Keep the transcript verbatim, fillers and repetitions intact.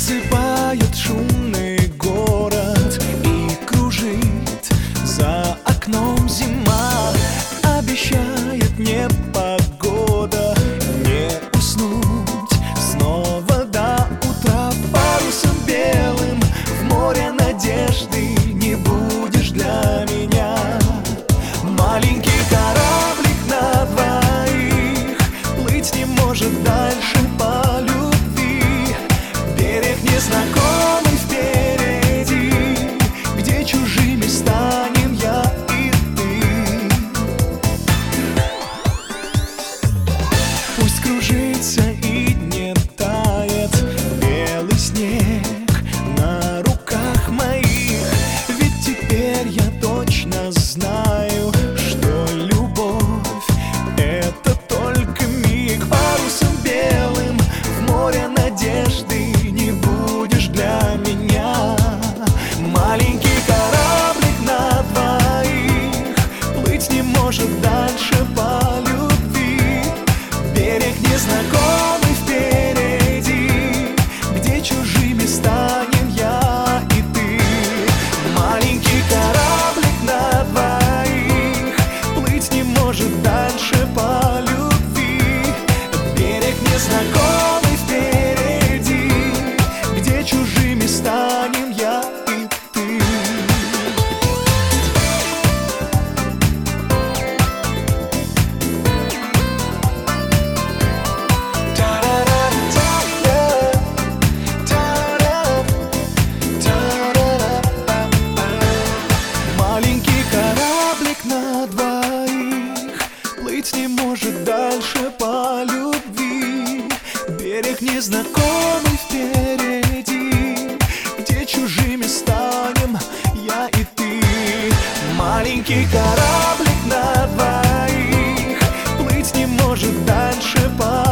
засыпает шумный город и кружит за окном зима. Обещает непогода, не уснуть снова до утра. Парусом белым в море надежды не будешь для меня. Маленький кораблик на двоих плыть не может дальше по любви. Берег незнакомый впереди, где чужими станем я и ты. Пусть кружится и не тает белый снег на руках моих, ведь теперь я точно знаю, что любовь — это только миг. Парусом белым в море надежды не будешь для меня. Маленький кораблик на двоих плыть не может дальше по любви. Берег незнакомый впереди, где чужими станем я и ты. Маленький кораблик на двоих плыть не может дальше по любви. Берег незнакомый впереди, где чужими станем я и ты. Маленький кораблик на двоих плыть не может дальше по любви. Берег незнакомый впереди, где чужими станем я и ты. Маленький кораблик на двоих плыть не может дальше по